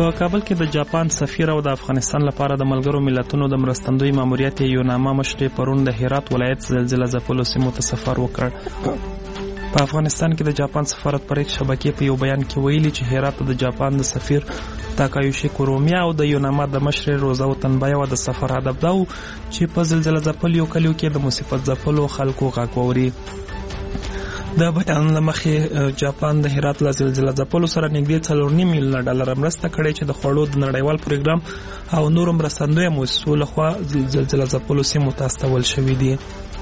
په کابل کې د جاپان سفیر او د افغانستان لپاره د ملګرو ملتونو د مرستندوی ماموریت یوناما مشرې پرون د هرات ولایت زلزله ځپلو سیمو ته سفر وکړ. په افغانستان کې د جاپان سفارت پر شبکې په یو بیان کې ویلي چې هرات د جاپان د سفیر تاکایوشي کورومیا او د یوناما د مشر روزاو تنبایو د سفر هدف دا و چې په زلزله ځپلو کلیو کې د مصیبت ځپلو خلکو غږ واوري. د بیان له مخې جاپان د هرات له زلزله ځپلو سره نږدې 4.5 میلیون ډالر مرسته کړې چې د خوړو د نړیوال پروګرام او نورو مرستندویو مؤسسو لخوا زلزله ځپلو سیمو ته استول شوي دي.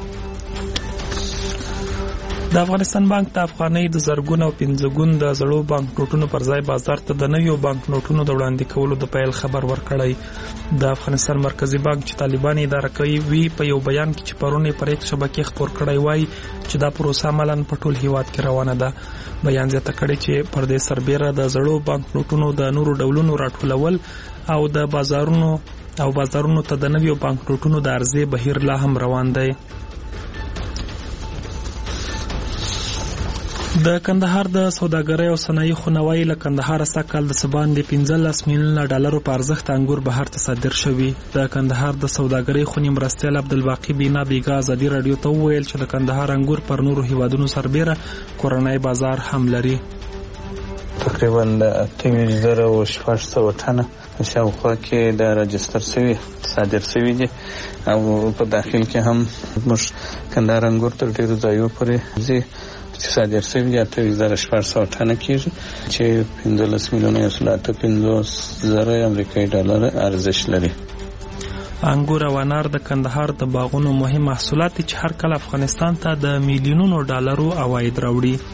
د افغانستان بانک د افغانۍ د زرګون او 15 ګون د زړو بانک نوټونو پر ځای بازار ته د نویو بانک نوټونو د وړاندې کولو د پیل خبر ورکړی. د افغانستان مرکزی بانک چې طالبان اداره کوي په یو بیان کې چې پرونی پر یک شبکې خبر کړی وای چې دا پروسه عملاً په ټول هیواد کې روانه ده. بیان زیاته کړی چې پر دې سربېره د زړو بانک نوټونو د نورو ډولونو راټولول او د بازارونو ته د نویو بانک نوټونو د عرضې بهیر لا هم روان دی. د کندهار د سوداګرۍ او صنایع خونوي له کندهار سکهال د سبان د 15 میلیون ډالرو په ارزښت انګور بهر ته صادر شوي. د کندهار د سوداګرۍ خونی مرستیال عبدالباقی بینا بیګا ازادي رادیو ته وویل چې د کندهار انګور پر نورو هیوادونو سربېره کورنۍ بازار هم لري. تقریبا 2800 ټنه شاوخوا کې د راجستر شوی صادر شوی دي او په داخل کې هم موږ کندهار انګور تر ډیرو ځایونو پورې ځي چې صادر شوی دي 2800 ټنه کېږي چې 15 میلیونه 150,000 امریکایي ډالر ارزش لري. انګور او انار د کندهار د باغونو مهم محصولات چې هر کله افغانستان ته د میلیونونو ډالرو عواید راوړي.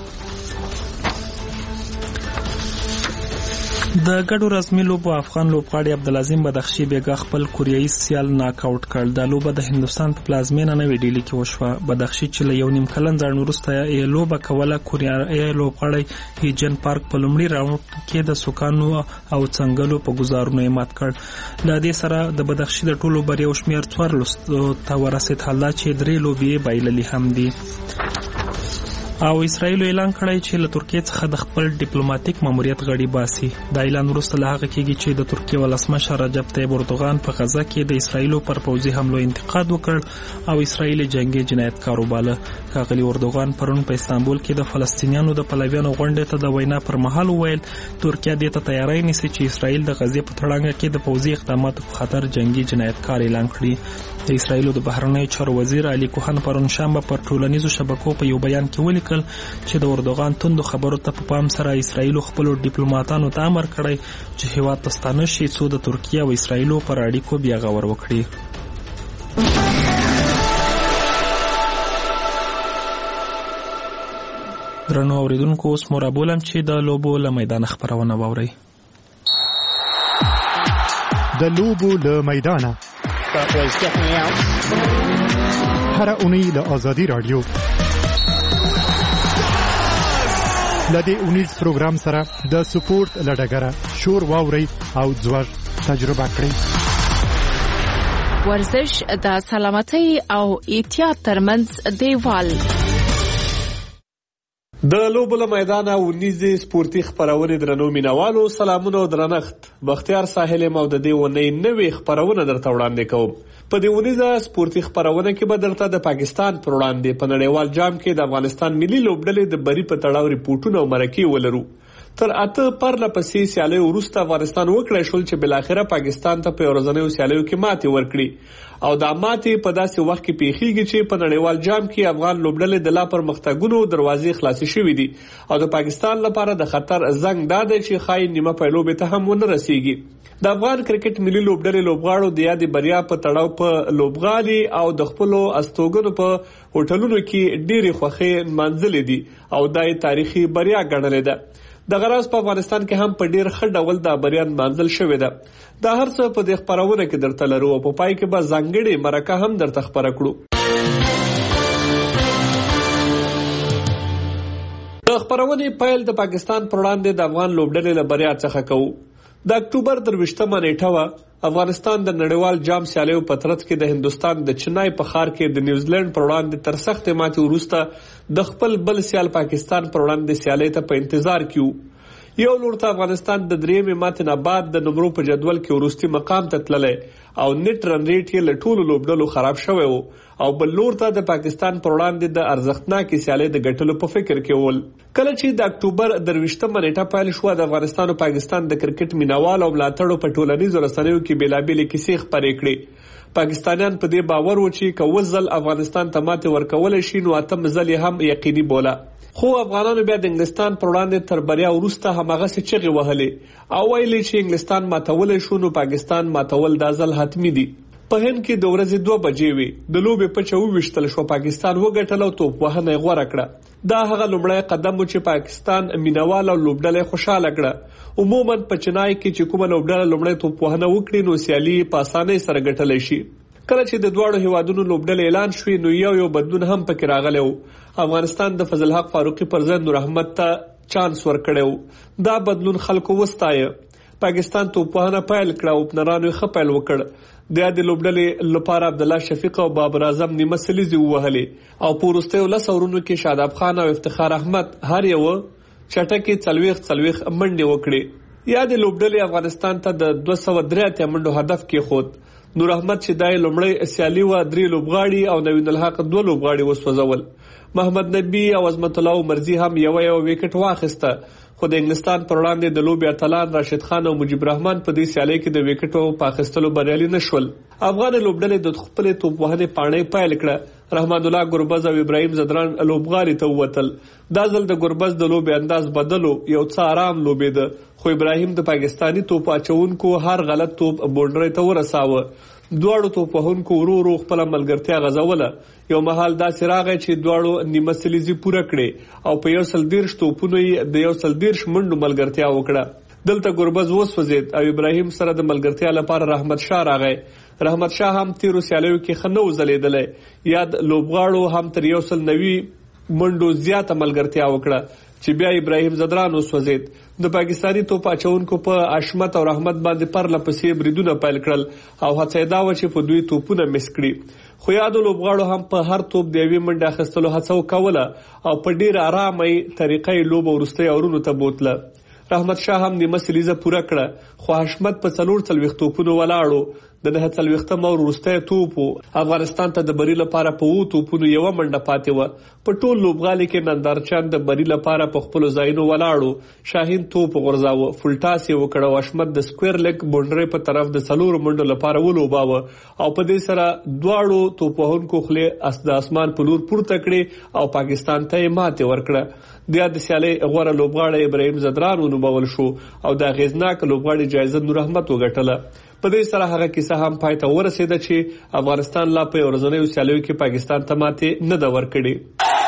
د ګډو رسمي لوبو افغان لوبغاړي عبدالعظیم بدخشي بیګا خپل کوریایي سیال ناک آوټ کړ. د لوبه د هندستان په پلازمینه نوې ډیلي کې وشوه. بدخشي چې له 1.5 کلن ځان وروسته یې لوبه کوله کوریایي لوبغاړی هیجن پارک په لومړي راوند کې د سوکانو او څنګلو په گزارونو یې مات کړ. له دې سره د بدخشي د ټولو بریاو شمېر 14 ته ورسېد، حال دا چې 3 لوبې بایللې هم دي. او اسرائیل اعلان کړی چې له ترکیه څخه د خپل ډیپلوماټیک ماموریت غړي باسي. دا اعلان وروسته له هغه کېږي چې د ترکیه ولسمشر رجب طیب اردوغان په غزه کې د اسرائیل پر پوځي حملو انتقاد وکړ او اسرائیل جنگي جنایتکار وباله. ښاغلي اردوغان پرون په استانبول کې د فلسطینیانو د پلویانو غونډې ته د وینا پر مهال وویل ترکیه دې ته تیاری نیسي چې اسرائیل د غزې په تړانګه کې د پوځي اقداماتو په خاطر جنگي جنایتکار اعلان کړي. د اسرائیل د بهرنیو چارو وزیر علي کوهن پرون شنبه پر ټولنیزو شبکو په یو بیان کې ولیکل چې د اردوغان توندو خبرو ته په پام سره اسرائیل خپل ډیپلوماټانو ته امر کړی چې هیواد ته ستانه شي څو د ترکیه او اسرائیل پر اړیکو بیا غور وکړي. درنو اوریدونکو اوس مو رابولم چې د لوبو له میدان خبرونه واورئ. د لوبو له میدانه هر اونۍ له آزادي رادیو لدې اونیز پروګرام سره د سپورت لډګره شور واوري او ځوړ تجربه کړئ. ورزش د سلامتۍ او احتیاط ترمنځ دیوال. د لوبو له میدانه اونیزې سپورتي خبرونه درنو مینوالو سلامونه او درنښت. بختیار ساحل مو د دې ونې نوې خبرونه درته وړاندې کوم. په دې ونیزه سپورتي خبرونه کې به درته د پاکستان پر وړاندې په نړیوال جام کې د افغانستان ملي لوبډلې د بری په تړاو ریپورتونه او مرکې ولرو. تر 8 پرله پسې سیالیو وروسته افغانستان وکړای شول چې بلاخره پاکستان ته په ورځنیو سیالیو کې ماتې ورکړي او دا ماتې په داسې وخت کې پیښیږي چې په نړیوال جام کې افغان لوبډلې د لا پرمختګونو دروازې خلاصې شوې دي او د پاکستان لپاره د خطر زنګ دا دی چې خای نیمه پایلوبې ته هم ونه رسیږي. د افغان کرکټ ملي لوبډلې لوبغاړو د یادې بریا په تړاو په لوبغالي او د خپلو استوګنو په هوټلونو کې ډېرې خوښۍ منځلې دي او دای تاریخي بریا ګڼلې ده. د غراس په افغانستان کې هم په ډیر ښه ډول د بریان منزل شوې ده. دا هر څه په دې خبرونه کې درته لرو او په پای کې به ځانګړي مرکه هم درته خبره کړو. د خبرونې پیل د پاکستان پر وړاندې د افغان لوبډلې له بریا څخه کوو. د اکتوبر 23 نیټه افغانستان د نړیوال جام سیالیو په ترڅ کې د هندستان د چنای په ښار کې د نیوزیلند پر وړاندې تر سختې ماتې وروسته د خپل بل سیال پاکستان پر وړاندې سیالۍ ته په انتظار کې وو. یو لور ته افغانستان د درېیمې ماتې نه بعد د نمرو په جدول کې وروستي مقام ته تللی او نیټ رن ریټ یې له ټولو لوبډلو خراب شوی و او بل لور ته د پاکستان پر وړاندې د ارزښتناکې سیالۍ د ګټلو په فکر کې ول. کله چې د اکتوبر 23 نیټه پیل شوه د افغانستان او پاکستان د کرکټ مینوالو او ملاتړو په ټولنیزو رسنیو کې بېلابېلې کیسې خپرې کړې. پاکستانیان په دې باور و چې که اوس ځل افغانستان ته ماتې ورکولی شي نو اتم ځل یې هم یقیني بوله. خو افغانانو بیا د انګلستان پر وړاندې تر بریا وروسته هماغسې چغې وهلې او ویلې چې انګلستان ماتولی شو نو پاکستان ماتول دا ځل حتمي دي. په هند کې د ورځې 2 بجې وي د لوبې پچه وویشتل شو. پاکستان وګټل او توپ وهنه یې غوره کړه. دا هغه لومړی قدم و چې پاکستان مینوال او لوبډله خوشاله کړه. عموما په چنای کې چې کومه لوبډله لومړی توپ وهنه وکړي نو سیالي په اسانۍ سره ګټلی شي. کله چې د دواړو هیوادونو لوبډلې اعلان شوې نو یو بدلون هم پکې راغلی و. افغانستان د فضل حق فاروقي پر ضد نور احمد ته چانس ورکړی و. دا بدلون خلکو وستایه. پاکستان توپ وهنه پیل کړه او اوپنرانو یې ښه پیل وکړ. د یادې لوبډلې لپاره عبدالله شفیق او بابر اعظم نیمه سلیزې ووهلې او په وروستیو 10 اورونو کې شاداب خان او افتخار احمد هر یو چټکې 40 منډې وکړې. یادې لوبډلې افغانستان ته د 283 منډو هدف کېښود. نور احمد چې دای لومړی سیالي و 3 لوبغاړي او نوین الحق 2 لوبغاړي وسوځول. محمد نبی او عظمت الله مرزي هم یو وکټ واخیسته. خو د انګلستان پر وړاندې د لوبې اتلان راشد خان او مجيب رحمان په دې سیالۍ کې د وکټو په اخیستلو بریالي نشول. افغان لوبډلې د خپل توپ وهنې پاڼې پیل کړه. رحمان الله ګربز او ابراهیم زدران لوبغاړي ته ووتل. دا ځل د ګربز د لوبې انداز بدلو یو څه آرام لوبېده. خو ابراهیم د پاکستانی توپ اچونکو هر غلط توپ بونډري ته ورساوه. دواړو توپ وهونکو ورو خپل ملګرتیا غزوله. یو مهال داسې راغی چې دواړو نیمه سلیزې پوره کړې او په 130 توپونو یې د 130 منډو ملګرتیا وکړه. دلته ګربز وسوځید او ابراهیم سره د ملګرتیا لپاره رحمت شاه راغی. رحمت شاه هم تیرو سیالیو کې ښه نه و ځلېدلی. یاد لوبغاړو هم تر 190 منډو زیاته ملګرتیا وکړه چې بیا ابراهیم زدران وسوځید. د پاکستانی توپ اچونکو په اشمت او رحمت باندې پرله پسې بریدونه پیل کړل او هڅه یې دا و چې په دوی توپونه مس کړي. خو یادو لوبغاړو هم په هر توپ د یوې منډې اخیستلو هڅه وکوله او په ډېر آرامۍ طریقې لوبه وروستۍ اورونو ته بوتله. رحمت شاه هم نیمه سلیزه پوره کړه خو حشمت په 44 توپونو ولاړو. د 49 اور وروستی توپ افغانستان ته د بری لپاره په 2 توپونو یو منډه پاتې و. په ټول لوبغالي کې نندارچند د بری لپاره په خپل ځایونو ولاړو. شاهین توپ غورځاوه، فولټاس یې وکړ او حشمت د سکوير لیګ بونډري په طرف د 4 منډو لپاره ولوباوه او په دې سره دواړو توپ وهونکو خله د اسمان په لور پورته کړې او پاکستان ته یې ماتې ورکړه. د سیالۍ غوره لوبغاړی ابراهیم زدران ونومول شو او د اغیزناک لوبغاړي جایزه نور احمد وګټله. په دې سره هغه کیسه هم پای ته ورسېده چې افغانستان لا په ورځنیو سیالیو کې پاکستان ته ماتې نه ده ورکړې.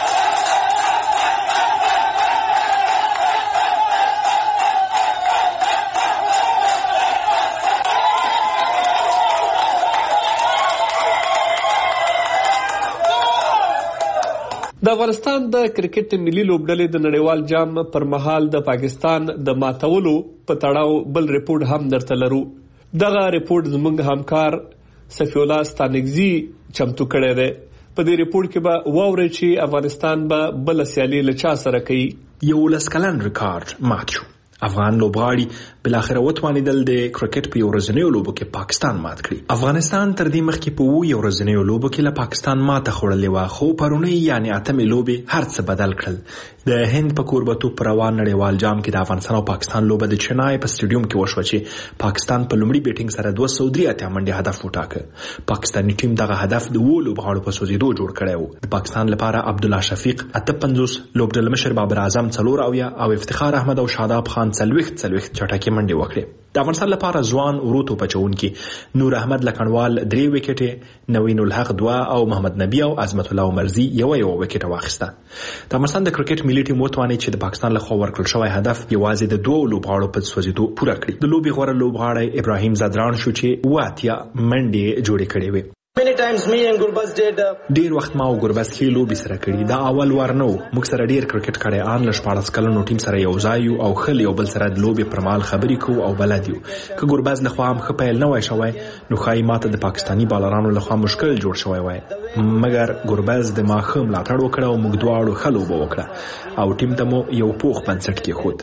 د افغانستان د کرکټ ملي لوبډلې د نړیوال جام پر مهال د پاکستان د ماتولو په تړاو بل ریپورت هم درته لرو. دغه ریپورت زموږ همکار صفی الله ستانګزی چمتو کړی دی. په دې ریپورت کې به واورئ چې افغانستان به بل سیالي له چا سره کوي. 11 کلن ریکارډ مات شو. افغان لوبغاړي بلاخره وتوانیدل د کرکټ په ورځنیو لوبو کې پاکستان مات کړي. افغانستان تر دې مخکې په ورځنیو لوبو کې له پاکستان ماته خوړلې و خو پرونی یعنی اتمې لوبې هر څه بدل کړل. د هند په کوربتو پر روان نړیوال جام کې د افغانستان او پاکستان لوبه د چنای په سټیډیوم کې وشوه چې پاکستان په لومړي بیټینګ سره 283 منډې هدف وټاکه. پاکستاني ټیم دغه هدف د وو لوبغاړو په سوزیدو جوړ کړی و. د پاکستان لپاره عبدالله شفیق 58 لوبډله مشر بابر اعظم 4 او افتخار احمد او شاداب خان 40 چټکې منډې وکړې. د افغانستان لپاره ځوان وروتو پچونکي نور احمد لکنوال 3 وکټې، نوین الحق 2 او محمد نبی او عظمت الله مرزي یو وکټ واخیسته. د افغانستان د کرکټ ملي ټیم وتوانید چې د پاکستان له خوا ورکړل شوی هدف یوازې د 2 لوبغاړو په سوځیدو پوره کړی. د لوبي غوړه لوبغاړی ابراهیم زدران شو چې 80 منډې جوړې کړې وې. ډیر وخت ما او ګربز کې لوبي سره کړي. دا اول وار نه و. موږ سره ډیر کرکټ کړي ان ل 14 کلونو ټیم سره یو ځای او خل یو بل سره د لوبي پر مال خبرې کوو او بلد یو. که ګربز له خوا هم خپل نه وای شوی نو خای ماته د پاکستانی بالرانو له خوا مشکل جوړ شوی وای. مګر ګربز د ماخم لا تړو کړه او موږ دواړو خلو به وکړه او ټیم ته مو یو پوخ بنسټ کې خود.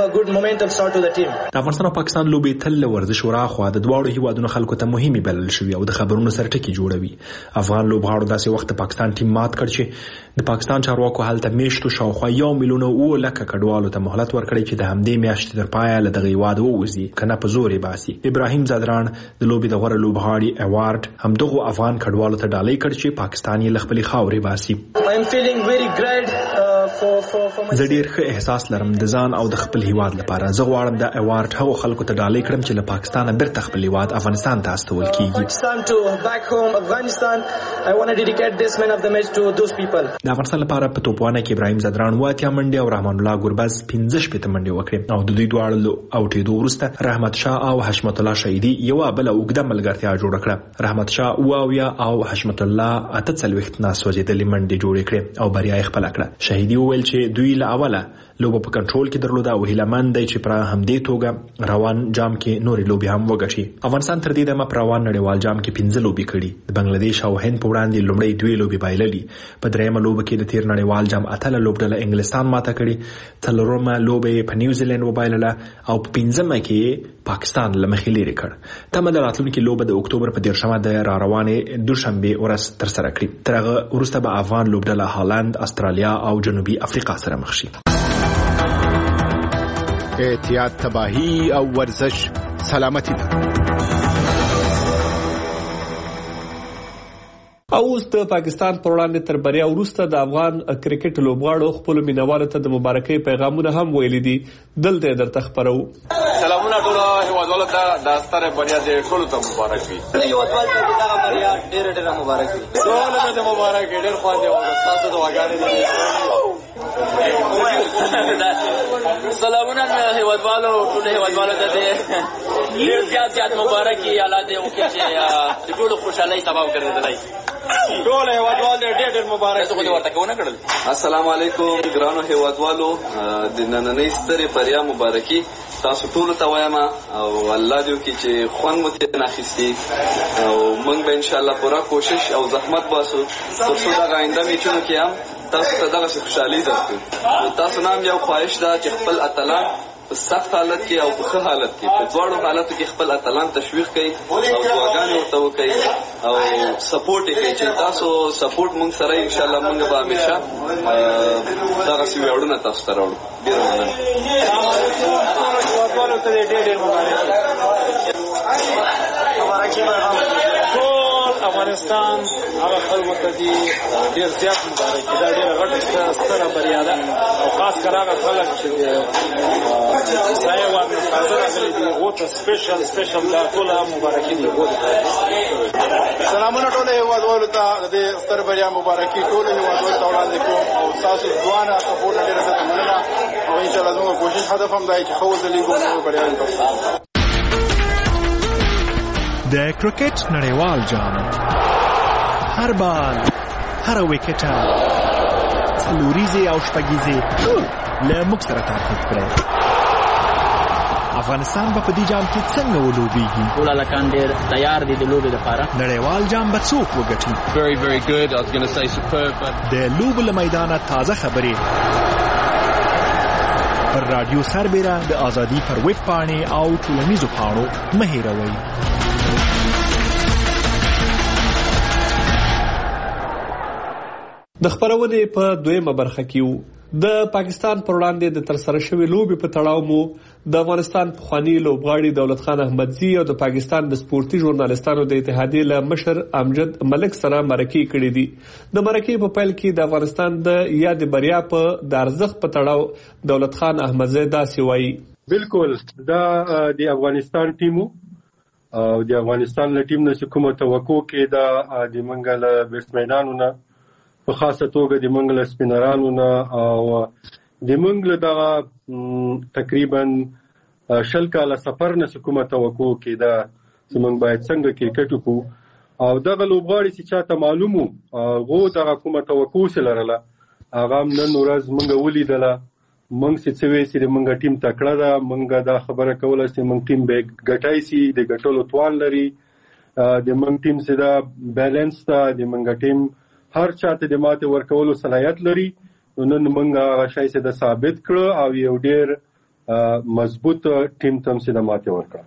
د افغانستان او پاکستان لوبي تل ورزش وراخوا د دواړو هیوادونو خلکو ته مهمه بلل شوی او د خبرونو سره ټکی جوړوي. افغان لوبغاړو داسې وخت پاکستان ټیم مات کړ چې د پاکستان چارواکو هلته میشتو شاوخوا 1 میلیون او لکه کډوالو ته مهلت ورکړي چې د همدې میاشتې تر پایه له دغه هیواد ووځي کنه په زور یې باسي. ابراهیم زادران د لوبي د غوره لوبغاړي ایوارډ همدغه افغان کډوالو ته ډالۍ کړ چې پاکستان یې خپل خاورې باسي. زه ډیر ښه احساس لرم د ځان او د خپل هیواد لپاره. زه غواړم د ایوارډ هغو خلکو ته ډالۍ کړم چې له پاکستانه بیرته خپل هیواد افغانستان ته استول کیږي. د افغانستان لپاره په توپوانه کې ابراهیم زادران 8 منډې او رحمان الله ګربز 15 منډې وکړې او د دوی دواړو اوټېدو وروسته رحمت شاه او حشمت الله شهیدي یو بل اوږده ملګرتیا جوړه کړه. رحمت شاه او حشمت الله 48 ناس وځېدلې منډې جوړې کړې او بریا یې خپل کړه. شهیدي وویل چې دوی له اوله لوبه په کنټرول کې درلوده او هیلهمند دی چې پر همدې توګه روان جام کې نورې لوبې هم وګټي. افغانستان تر دې دمه پر روان نړیوال جام کې 15 لوبې کړي. د بنگلاديش او هند په وړاندې لومړی 2 لوبې بایللې. په درېمه لوبه کې د تیر نړیوال جام اتله لوبډله انګلستان ماته کړي. څلورمه لوبه په نیوزیلند وبایلله او په 15مه کې پاکستان له مخې لري کړ. تمه د راتلونکي لوبه د اکتوبر په 13مه د روانې دوشنبه ورځ تر سره کړي. تر هغه وروسته به افغان لوبډله هالند، استرالیا او جنوبي افریقا سره مخ شي. احتیاط، تباہی او ورزش سلامتی ده. اوس د پاکستان پر وړاندې تر بریا وروسته د افغان کرکټ لوبغاړو خپل مینوالو ته د مبارکۍ پیغامونه هم ویلي دي. دلته درته خبرو. سلامونه ټول هیوادوالو ته د ستره بریا دې ټول ته مبارک وي. هیوادوالو ته دغه بریا ډېر مبارک وي. ټول ته مبارک وي. ډېر خواږه او تاسو ته وګړي دي. سلامونه هیوادوالو ټول هیوادوالو ته ډېر زیات مبارک وي. الله دې وکړي چې ټول خوشحالي سبب ګرځي. ټول هیوادوال ډېر مبارک. څه خو ورته کوونه کړل. السلام علیکم ګرانو هیوادوالو، د نننۍ سترې بریا مبارکي تاسو ټول ته وایم او الله دې وکړي چې خوند مو ترې اخیستي او موږ به ان شاء الله پوره کوشش او زحمت باسو تر څو د آینده میچونو کې هم تاسو ته دغه خوشحالي درکړو. تاسو نام یو خواهش ده چې خپل اتلان په سخت حالت کې او په ښه حالت کې په دواړو حالاتو کې خپل اتلان تشویق کړئ او دعاګانې ورته وکړئ او سپورټ یې کړئ چې تاسو سپورټ موږ سره ان شاء الله موږ به همیشه دغسې ویاړونه تاسو ته راوړو. ډېر مننه. افغانستان هغه خلکو ته دي ډېر زیات مبارک. دا ډېره غټه ستره بریا ده او خاص کر هغه خلک چې سایه واده تازه راغلي دي هغو ته سپیشل دا ټوله مبارکي دي. سلامونه ټولو هیوادوالو ته د دې ستر بریا مبارکي ټولو هیوادوالو ته وړاندې کوم او ستاسو دعا نه سپورټ ډېره زیاته مننه او انشاءالله زموږ کوشش هدف هم دی چې ښه وځلیږو نور بریالي به شو. د کرکټ نړیوال جام هر بال، هر وکټه، څلوریزې او شپږیزې له موږ سره تعقیب کړئ. افغانستان به په دې جام کې څنګه ولوبېږي؟ ټول هلکان ډېر تیار دي د لوبې لپاره. نړیوال جام به څوک وګټي؟ Very good. I was going to say superb. د لوبو له میدانه تازه خبرې پر رادیو سربیره د ازادي پر ویب پاڼې او ټولنیزو پاڼو مه هېروئ. د خبرونې په دویمه برخه کې د پاکستان پر وړاندې د ترسره شوې لوبې په تړاو مو د افغانستان پخوانی لوبغاړي دولت خان احمدزي او د پاکستان د سپورتي ژورنالستانو د اتحادیې له مشر امجد ملک سره مرکې کړې دي. د مرکې په پیل کې د افغانستان د یاد بریا په د ارزښت په تړاو دولت خان احمدزي داسې وایي. بالکل دا د افغانستان ټیمو او د افغانستان له ټیم نه کومه توقع کې دا د منګل بیټسمنانو نه په خاصه توګه د منګل سپینرانو نه او د منګل دغه تقریبا 20 کاله سفر نه کومه توقع کې دا چې موږ باید څنګه کرکټ وکړو او دغه لوبغاړي چې چاته معلومو غو دغه کومه توقع لرله هغه نن ورځ موږ ولیدله. موږ چې وی چې موږ ټیم تکړه ده، موږ دا خبره کوله چې موږ ټیم به ګټای سي، د ګټلو توان لري، د موږ ټیم چې دا بیلانس ده، د موږ ټیم هر چاته د ماته ورکولو صلاحیت لري. نن موږ هغه شای چې د ثابت کړ او یو ډیر مضبوط ټیم تم چې د ماته ورکړ.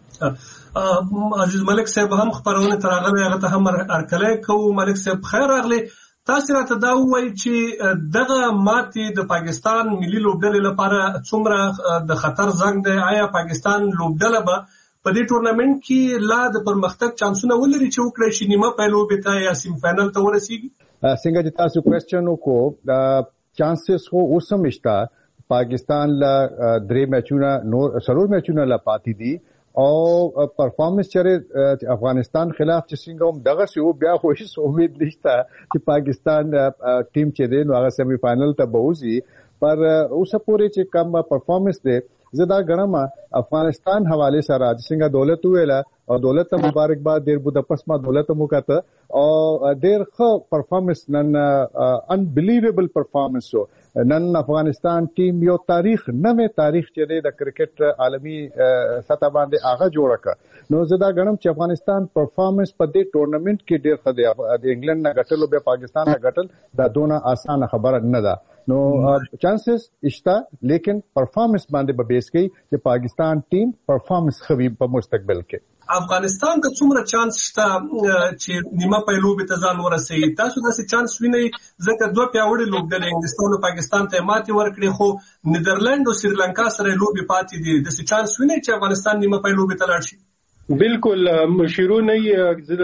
عزیز ملک صاحب هم خبرونه تراغله هغه ته هم ارکلای کو. ملک صاحب خیر راغلی. تاسو راته دا وایي چې دغه ماتې د پاکستان ملي لوبډلې لپاره څومره د خطر زنګ دی؟ آیا پاکستان لوبډله به په دې ټورنمنت کې لا د پرمختګ چانسونه ولري چې وکړي چې نیمه پایلوبې ته یا سیم فائنل ته ورسیږي؟ څنګه چې تاسو کوېسچن وکړو، چانسز خو اوس هم شته. پاکستان لا 3 میچونه نور 4 میچونه لا پاتې دي او پرفارمنس چره افغانستان خلاف چې څنګه هم دغه سو بیا خو هیڅ امید نشته چې پاکستان ټیم چې دی نو هغه سیمی فائنل ته بوزي. پر اوسه پورې چې کم پرفارمنس دی زدا غنم افغانستان حواله سره څنګه دولت ویله او دولت ته مبارکباد ډیر بده پس ما دولت مو کاته او ډیر ښه پرفارمنس نن انبلیویبل پرفارمنس شو. نن افغانستان ټیم یو تاریخ نوې تاریخ چې د کرکټ عالمي سطح باندې هغه جوړ کړ. نو زدا غنم چې افغانستان پرفارمنس په دې ټورنمنت کې ډیر ښه دی. د انګلند نه غټلو به پاکستان نه غټل دا دونه اسانه خبره نه ده. نو چانسز اشتا لیکن پرفارمنس باندې به بیس کوي چې پاکستان ټیم پرفارمنس خوي په مستقبل کې. افغانستان ته څومره چانس شته چې نیمه پایلوبې ته ځان ورسوي؟ تاسو داسې چانس وینئ؟ ځکه دوه پیاوړي لوبډلې انګلستان او پاکستان ته ماتې ورکړې، خو نیدرلند او سریلانکا سره لوبې پاتې دي. داسې چانس وینئ چې افغانستان نیمه پایلوبې ته لاړ شي؟ بالکل مشیرونه یې زړه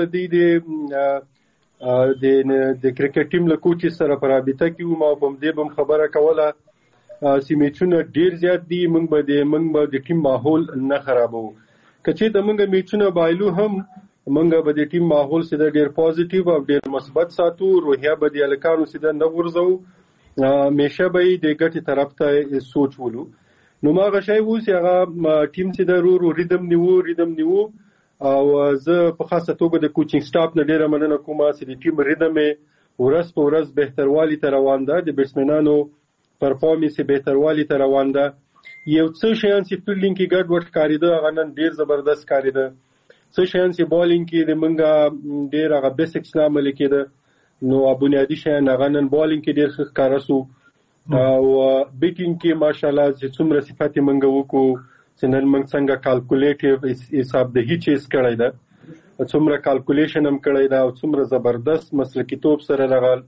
د کرکټ ټیم له کوچ سره په رابطه کې ما په دې بم خبره کوله چې میچونه ډیر زیات دي. موږ به د ټیم ماحول نه خرابو. کچې د موږ میچونه بایلو هم موږ به د ټیم ماحول سره ډیر پوزټیو او ډیر مثبت ساتو. روحیه به د الکانو سره نه ورځو، همیشه به د ګټي طرف ته سوچ ولو. نو ما غشای وو چې هغه ټیم چې د رو ریدم نیو او زه په خاصه توګه د کوچینګ سټاف نه ډیره مننه کوم چې د ټیم ریدم ورځ په ورځ بهتروالی ته روان ده. د بیټسمنانو پرفارمنس بهتروالی ته روان ده. یو څه شیان چې فیلډینګ کې ګډ وډ کاریده هغه نن ډیر زبردست کاریده. څه شیان چې بالینګ کې د منګه ډیر هغه بیسیکس نه عمل کېده. نو بنیادی شیان هغه نن بالینګ کې ډیر ښه کارسو او بیټینګ کې ماشاءالله چې څومره صفات منګه وکړو چې نن موږ څنګه کالکولیټیو حساب د هیڅ چیز کړی ده، څومره کالکولیشن هم کړی ده او څومره زبردست مسلکی توپ سره راغل.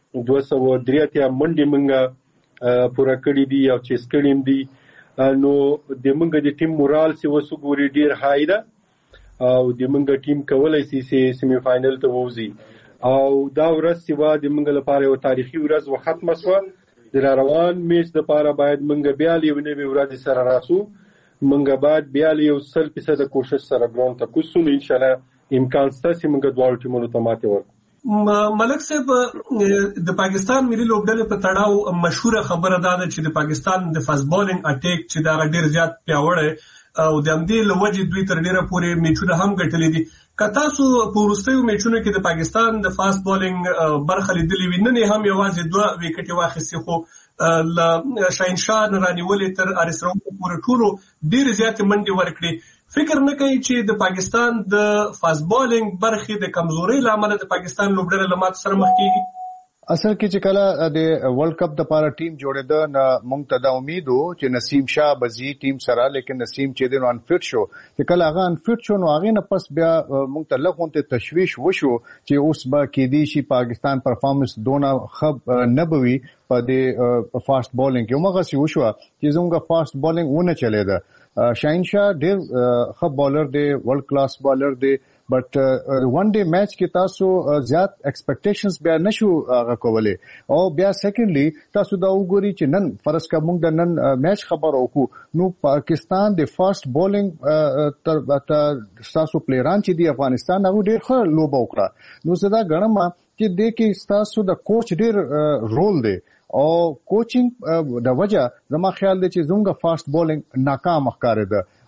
203 منډي منګه پورا کړی دي او چې سکړیم دي. نو د منګه د ټیم مورال سی وسو ګوري ډیر هاي ده او د منګه ټیم کولای شي چې سیمی فائنل ته ووزي. او دا ورځ سیوا د منګه لپاره یو تاریخي ورځ و ختمه شو. د روان میچ لپاره باید منګه بیا لیونه به ورځ سره راسو. منګه بعد بیا یو 100% کوشش سره ګراوند ته کوسو. ان شاء الله امکان شته چې منګه دوه ټیمونو ته ماته ورکړو. ملک صاحب د پاکستان ملي لوبډلې په تړاو مشهوره خبره ده چې د پاکستان د فاست بالینګ اٹیک چې دا ډیر زیات پیاوړی او د همدې لوجې دوی تر ډیره پورې میچونه هم ګټلې دي. که تاسو په وروستیو میچونو کې د پاکستان د فاست بالینګ برخه لیدلې وي، نن هم یوازې 2 وکټې واخیستې، خو له شاهینشاه نه رانیولې تر ارس راو پورې ټولو ډیر زیات منډې ورکړي. فکر نه کوي چې د پاکستان د فاست بالینګ برخې د کمزوري لامل د پاکستان لوبډله له مات سره مخ کیږي؟ اصل کې چې کله د ورلد کپ د لپاره ټیم جوړېده نه مونږ ته دا امید وو چې نسیم شاه بزی ټیم سره، لیکن نسیم چې د انفټ شو چې کله هغه انفټ شو نو هغه نه پس بیا مونږ ته لغونته تشویش وشو چې اوس به کې دي شي پاکستان پرفارمنس دونه خب نه بوي په د فاست بالینګ کې. موږ سی وشو چې زموږ فاست بالینګ ونه چلے ده. شاهینشاه ډېر ښه بالر دی، ورلد کلاس بالر دی، بٹ ون ډے میچ کې تاسو زیات ایکسپیکټیشنز بیا نشو غوولې. او بیا سیکنډلی تاسو دا وګورئ چې نن فرض کا موږ د نن میچ خبر وکړو نو پاکستان د فاست بالینګ تر تاسو پلیران چې دی افغانستان هغه ډېر ښه لوبه وکړه. نو زدا غنم چې د کې تاسو د کوچ ډېر رول دی او کوچینګ د وجہ زما خیال دی چې زموږ فاست بالینګ ناکام ښکارېده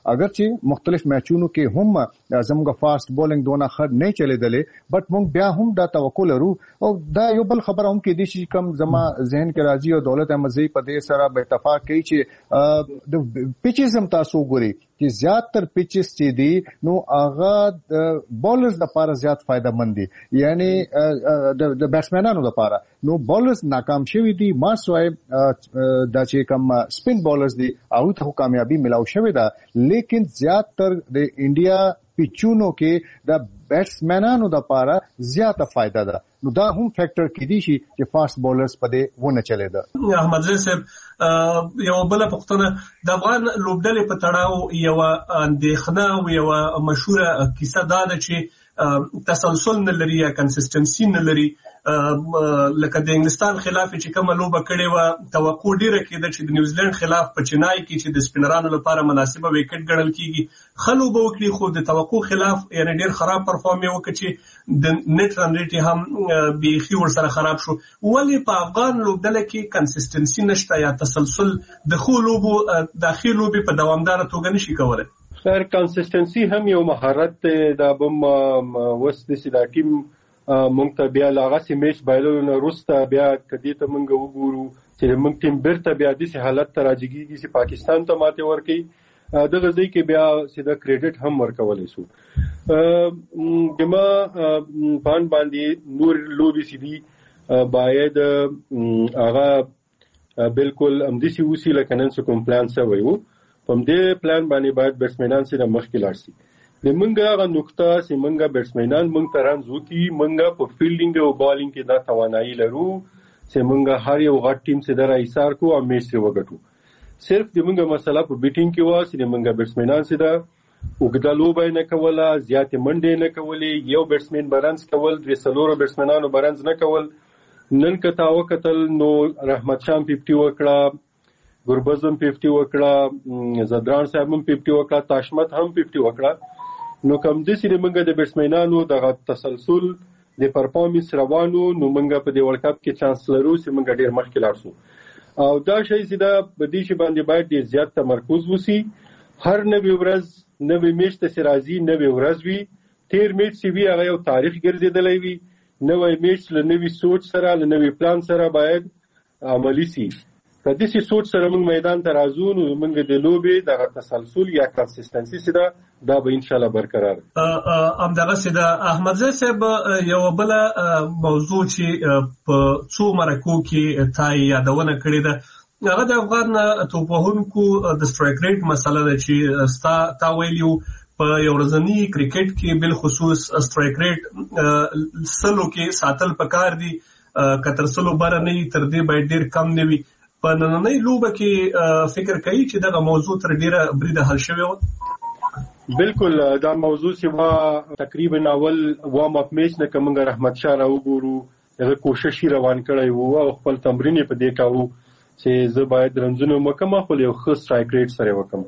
اگرچه مختلف میچونو کې هم زموږ فاست بولینګ دونه خد نه چلیدلې بټ موږ بیا هم دا توقع لرو او دا یو بل خبره هم کې دي چې کم زما ذهن کې راځي او دولت احمدزي په دې سره به اتفاق کوي چې د پیچز هم تاسو ګوري چې زیاتره پیچز چې دي نو هغه د بولرز لپاره زیات فائدہ مند دي یعنی د بیټسمنانو لپاره نو بولرز ناکام شوي دي ما سوای دا چې کم سپین بولرز دي او ته کامیابی ملاو شوی دا لیکن زیاتره د انډیا پیچونو کې د بیټسمنانو لپاره زیاته فائدہ ده نو دا هم فیکٹر کې دي چې فاست بولرز په دې ونه چلے ده احمدزي صاحب یو بل پختنه د افغان لوبډلې په تړاو یو اندېښنه او یو مشهوره کیسه ده چې تسلسل نه لري یا کنسستنسي نه لري لکه د انګلستان خلاف چې کومه لوبه کړې و توقع ډیره کېده چې د نیوزیلند خلاف په چنای کې چې د سپینرانو لپاره مناسبه وکټ ګڼل کیږي خلوبه وکړي خو د توقع خلاف یعنی ډیر خراب پرفارم وکړي چې د نیټ رن ریټ هم بیخي ورسره خراب شو ولې په افغان لوبډله کې کنسستنسي نشته یا تسلسل د خو لوبو داخلي لوبي په دوامدار توګه نشي کولای خیر کنسستنسي هم یو مهارت دا بم وسد سي دا ټیم مونږ ته بیا لاغه میچ بایلو نه روسته بیا کدی ته مونږ وګورو چې مونږ ټیم بیرته بیا د سي حالت تراجګي چې پاکستان ته ماته ورکي دغه ځای کې بیا سیده کریډټ هم ورکولای شو دما بان باندې نور لوبي سي باید هغه بالکل امدسي وسی لکنن سو کوم پلان سره وایو په دې پلان باندې باید بیټسمنان سره مخکې لاړ شي د منګه هغه نقطه چې منګه بیټسمنان منګ ترانز وکي منګه په فیلډینګ او بالینګ کې دا توانایي لرو چې منګه هر یو غټ ټیم سره راځار کو او میچ وګټو صرف د منګه مسله په بیټینګ کې واسي د منګه بیټسمنان سره وګدا لوبه نه کوله زیات منډه نه کولې یو بیټسمن برنس کول د سلورو بیټسمنانو برنس نه کول نن کتاو قتل نو رحمت شام 50 وکړه ګربزم 50 وکړه زدران صاحب هم 50 وکړه تاشمت هم 50 وکړه نو کوم د سری منګه د بیټسمنانو د تسلسل د پرفارمنس روانو نو منګه په دې ورلد کپ کې چانس لرو چې منګه ډیر مخکې لاړ شو او دا شی چې دا بدی شي باندې باید ډیر زیات تمرکز وسی هر نوې ورځ نوې میچ ته سرازي نوې ورځ وی تیر میچ سی وی هغه یو تاریخ ګرځیدلی وی نوې میچ له نوې سوچ سره له نوې پلان سره باید عملی سي کدي سي سوچ سره موږ میدان ته راځو نو موږ د لوبې د تسلسل یا کنسستنسي سره دا به ان شاء الله برقرار امدغه سره احمدزي صاحب یو بل موضوع چې په څو مرکو کې تای یادونه کړې ده هغه د افغان توپوهونکو د سټرایک ریټ مسله ده چې تا ویلو په یو ورځنی کرکټ کې بل خصوص سټرایک ریټ سلو کې ساتل پکار دي کتر سلو بار نه تر دې باید ډیر کم نه وي په نننۍ لوبه کې فکر کوي چې دغه موضوع تر ډیره بریده حل شوی و بالکل دا موضوع چې تقریبا اول وارم اپ میچ نه کوم رحمت شاه راو ګورو هغه کوشش روان کړی وو او خپل تمرین په دې کاوه چې زه باید رنزونه مکمه خو یو ښه سټرایک ریټ سره وکم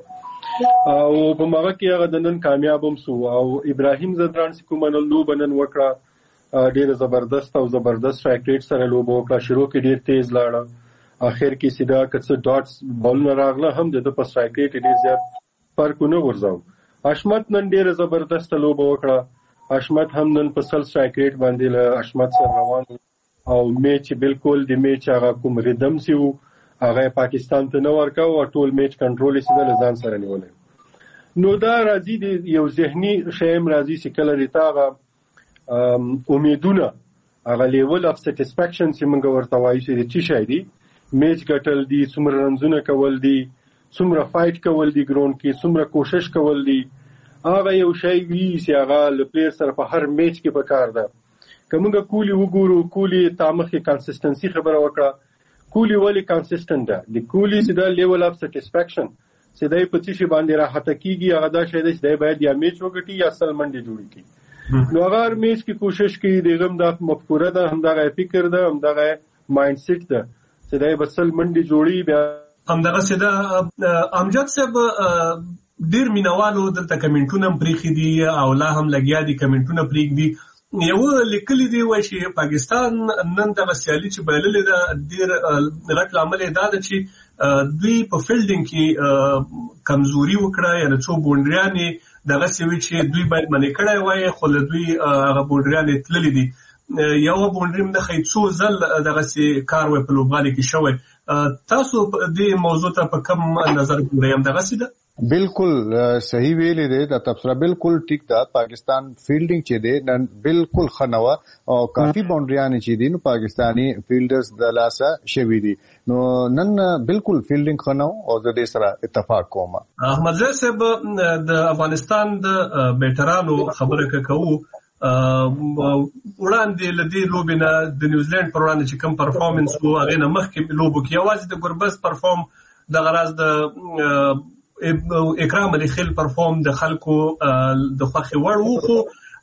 او په ماغه کې هغه د نن کامیاب هم سو او ابراهیم زدران کوم نن لوب نن وکړه ډیر زبردست او زبردست سټرایک ریټ سره لوب وکړه شروع کې ډیر تیز لاړه اخر کې سیدا کڅ ډاټس بال راغله هم د په سټرایک ریټ ډیر زیات فرق نه ورځاو اشمت نن ډیر زبردست لوب وکړه اشمت هم نن په سل سټرایک ریټ باندې له اشمت سره روان او میچ بالکل د میچ هغه کوم ریدم سی وو هغه پاکستان ته نو ورکاو او ټول میچ کنټرول یې سره ځان سره نیولې نو دا راځي د یو ذهني شیم راځي چې کله ریتا امیدونه هغه لیول اف سټیسفیکشن چې موږ ورته وایو چې چی شي دي میچ ګټل دي څومره رنزونه کول دي څومره فایټ کول دي ګراوند کې څومره کوشش کول دي هغه یو شی وی چې هغه ل پلیر سره په هر میچ کې پکار ده کومه کولی وګورو کولی تامخي کنسستنسي خبره وکړه کولی ولی کنسستنت ده د کولی چې دا لیول اف سټیسفیکشن چې دای په څه باندې راحت کیږي هغه دا شی دی چې باید یا میچ وګټي یا سل منډي جوړي کی نو هغه میچ کې کوشش کوي دغه د مفکوره ده هم دا فکر ده هم دا مایند سیټ ده چې دای بسل منډي جوړي بیا هم دغه سده امجد صاحب ډیر مینوالو دلته کمنټونه پریخي دي او لا هم لګیا دي کمنټونه پریخ دي یو لیکلي دی وایي چې پاکستان نن دغه سیالي چې بایللې ده ډېر غټ لامل یې دا ده چې دوی په فیلډینګ کې کمزوري وکړه، یعنې څو بونډریانې دغسې وي چې دوی باید منې کړی وای، خو له دوی هغه بونډریانې تللي دي. یو بونډري نه ښایي څو ځل دغسې کار وای په لوبغالي کې شوی. تاسو دې موضوع ته په کوم نظر ګورئ؟ همدغسې ده؟ بالکل صحیح ویلې دی، دا تبصره بالکل ټیک ده. پاکستان فیلډینګ چې دی نن بالکل ښه نه وه او کافي باونډریانې چې دي نو پاکستاني فیلډرز د لاسه شوي دي، نو نن بالکل فیلډینګ ښه نه او زه دې سره اتفاق کوم. احمدزی صاحب، د افغانستان د بیټرانو خبره که کوو، وړاندې له دې لوبې نه د نیوزیلینډ پر وړاندې چې کوم پرفارمنس و هغې نه مخکې لوبو کې یوازې د ګربز پرفارم دغه راز د اکرام علي خیل پرفارم د خلکو د خوښې وړ و، خو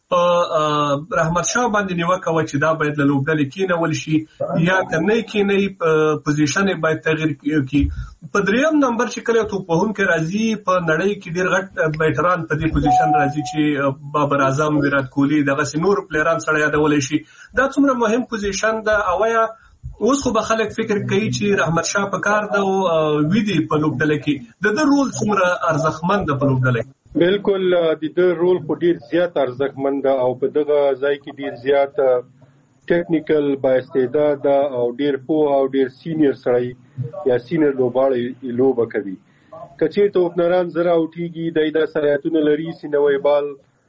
په رحمت شاه باندې نیوکه وه چې دا باید له لوبډلې کېنول شي یا که نه کېنوي پوزیشن یې باید تغیر کړي. په دریم نمبر چې کله یو توپوهونکی راځي په نړۍ کې ډېر غټ بیټران په دې پوزیشن راځي چې بابر اعظم، ویرات کوهلي، دغسې نور پلیران سره یادولی شي. دا څومره مهم پوزیشن ده. اویا اوس خو به خلک فکر کوي چې رحمت شاه په کار ده او ویدي په لوبډله کې د ده رول څومره ارزښتمند ده په لوبډله کې؟ بالکل د ده رول خو ډېر زیات ارزښتمند ده او په دغه ځای کې ډېر زیات ټیکنیکل بااستعداده او ډېر پوه او ډېر سینیر سړی یا سینیر لوبغاړی لوبه کوي. که چېرته اوپنران زر اوټېږي دی دا صلاحیتونه لري سینوی بال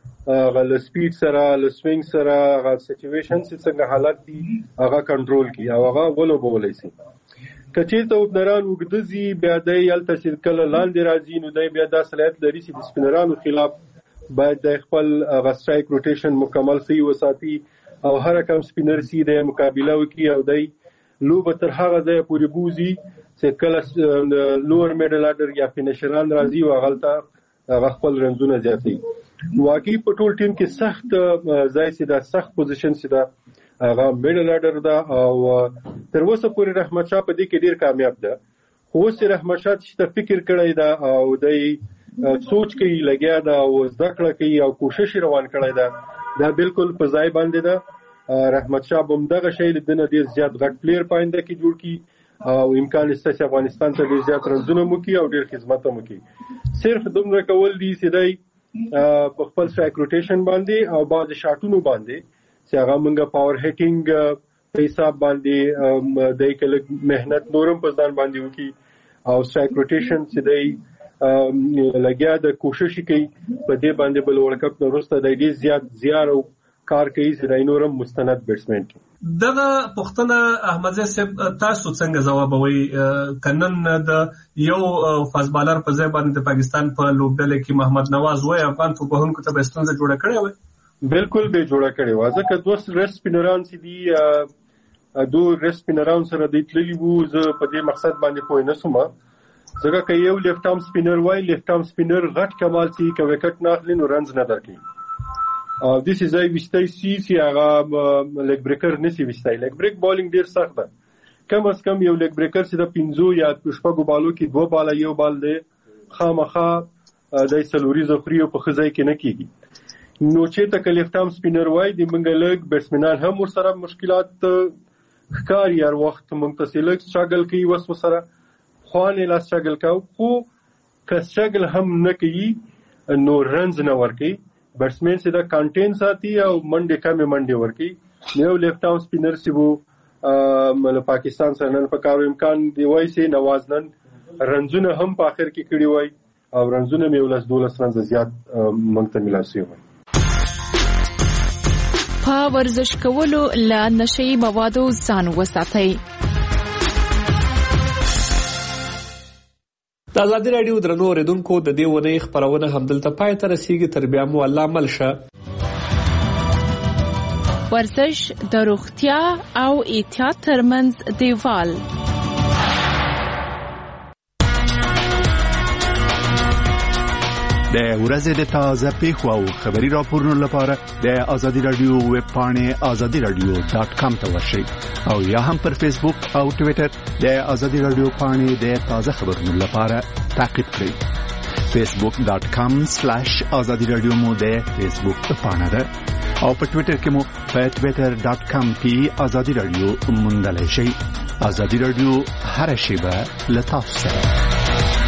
له سپیډ سره له سوینګ سره هغه سچویشن چې څنګه حالت دي هغه کنټرول کړي او هغه ولوبولی شي. که چېرته اوپنران اوږده ځي بیا دی هلته چې کله لاندې راځي نو دی بیا دا صلاحیت لري چې د سپینرانو خلاف باید د خپل هغه سټرایک روټیشن مکمل صحیح وساتي او هر کم سپینر سي د مقابله وکړي او دی لوبه تر هغه ځایه پورې بوځي چې کله لوور میډل اډر یا فینشران راځي او هغلته هغه خپل رنزونه زیاتوي. واقعي په ټول ټیم کې سخت ځای چې دا سخت پوزیشن چې دا هغه میډل اډر ده او تر اوسه پورې رحمت شاه په دې کې ډېر کامیاب ده. خو اوس چې رحمت شاه چې فکر کړی ده او دی سوچ کوي لګیا ده او زده کړه کوي او کوشش روان کړی ده، دا بالکل په ځای باندې ده. رحمت شاه به همدغه شی له ده نه ډېر زیات غټ پلیر په آینده کې جوړ کړي او امکان شته چې افغانستان ته ډېر زیات رنزونه هم وکړي او ډېر خدمت هم وکړي. صرف دومره کول دي چې دی په خپل سټرایک روټیشن باندې او بعضې شاټونو باندې چې هغه موږ پاور هیټینګ په حساب باندې دی که لږ محنت نورم په ځان باندې وکړي او سټرایک روټیشن چې دی لګیا د کوشش کوي په دې باندې بل ورلډ کپ نه وروسته دی ډېر زیات زیار او کار کوي چې دی نورم مستند بیټسمین کړي. دغه پوښتنه احمدزی صاحب تاسو څنګه ځوابوئ؟ که نن د یو فاست بالر په ځای باندې د پاکستان په لوبډله کې محمد نواز وای افغان توپوهونکو ته به ستونزه جوړه کړې وای؟ بالکل به جوړه کړې وه، ځکه دوه ریسټ سپینران چې دي دوه ریسټ سپینران سره دی تللي وو. زه په دې مقصد باندې پوه نه سوم، ځکه که یو لیفټ آرم سپینر وای، لیفټ آرم سپینر غټ کمال چې که وکټ نه اخلي نو رنز نه درکوي. داسې ځای ویستی سي چې هغه لیګ بریکر نسي ویستی. لیګ بریک بالینګ ډېر سخت ده، کم از کم یو لیګ بریکر چې د 5 یا 6 بالو کې 2 باله یو بال دی خامخا دی څلوریزه خوري او په ښه ځای کې نه کېږي. نو چېرته که لیفټ آرم سپینر وای د موږ لږ بیټسمینان هم ورسره مشکلات ښکاري، هر وخت موږ ته چې لږ سټرګل کوي وس ورسره خوانې لا سټرګل کوو، خو که سټرګل هم نه کوي نو رنز نه ورکوي. بیټسمین چې دا کانټین ساتي او منډې کمې منډې ورکوي. یو لیفټ آرم سپینر چې وو له پاکستان سره نن په کار امکان دی وای چې نواز نن رنزونه هم په آخر کې کړي وای او رنزونه مې 12 رنزه زیات موږ ته میلاو شوي وای. په ورزش کولو له نشهیي موادو ځان وساتئ. د ازادي راډیو درنو اوریدونکو د دې ونې خپرونه همدلته پای ته رسیږي. تر بیا مو الله مل شه. ورزش د روغتیا او احتیاط ترمنځ دیوال. د ورځې د تازه پیښو او خبري راپورونو لپاره د ازادي رادیو ویب پاڼې azadiradio.com ته ورشئ او یا هم پر فیسبوک او ټوئیټر د ازادي رادیو پاڼې د تازه خبرونو لپاره تعقیب کړئ. facebook.com/azadiradio مو د فیسبوک پاڼه ده او په ټوئیټر کې مو په twitter.com کې ازادي رادیو موندلای شئ. ازادي رادیو هر شیبه له تاسو سره.